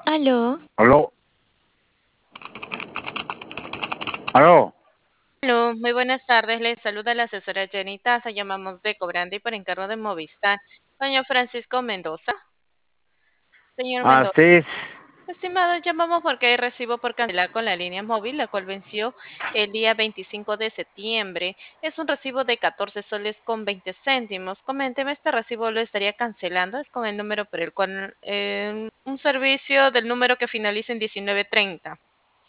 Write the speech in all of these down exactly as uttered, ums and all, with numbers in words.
Aló, Aló, aló. aló, muy buenas tardes. Les saluda la asesora Jenny Taza. Llamamos de Cobrandi por encargo de Movistar. Señor Francisco Mendoza. Señor Así Mendoza. es. Estimado, llamamos porque hay recibo por cancelar con la línea móvil, la cual venció el día veinticinco de septiembre. Es un recibo de catorce soles con veinte céntimos. Coménteme, este recibo lo estaría cancelando. Es con el número por el cual, eh, un servicio del número que finaliza en diecinueve treinta.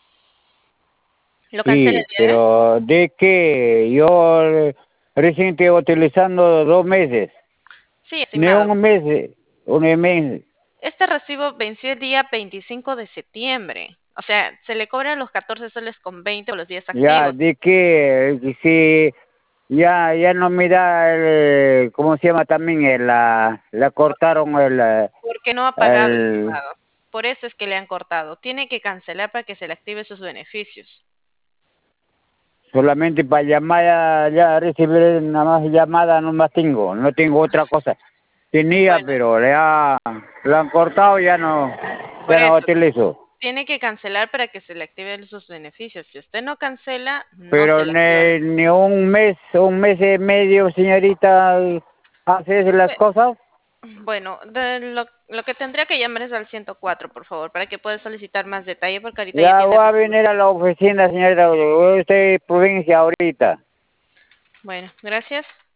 ¿Lo cancela el Sí, día de hoy? pero de que yo eh, recién estoy utilizando dos meses, Sí, ni estimado. un mes, eh, un mes. Este recibo venció el día veinticinco de septiembre. O sea, se le cobran los catorce soles con veinte por los días Ya, activos. de que eh, si ya, ya no me da el, ¿cómo se llama también? El, la, la cortaron el, eh, Porque no ha pagado, el, estimado. Por eso es que le han cortado. Tiene que cancelar para que se le active sus beneficios. solamente para llamar, ya, ya recibir nada más llamada, no más tengo, no tengo otra cosa. Tenía, Bueno, pero le, ha, le han cortado, ya no, por ya no eso. utilizo. Tiene que cancelar para que se le activen sus beneficios. Si usted no cancela, no se Pero le activan ni, los ni un beneficios. mes, un mes y medio, señorita, hace las cosas. Bueno, de lo, lo que tendría que llamar es al ciento cuatro, por favor, para que pueda solicitar más detalle, porque ahorita ya Ya tiene voy a recibo. venir a la oficina, señorita, yo estoy en provincia ahorita. Bueno, gracias.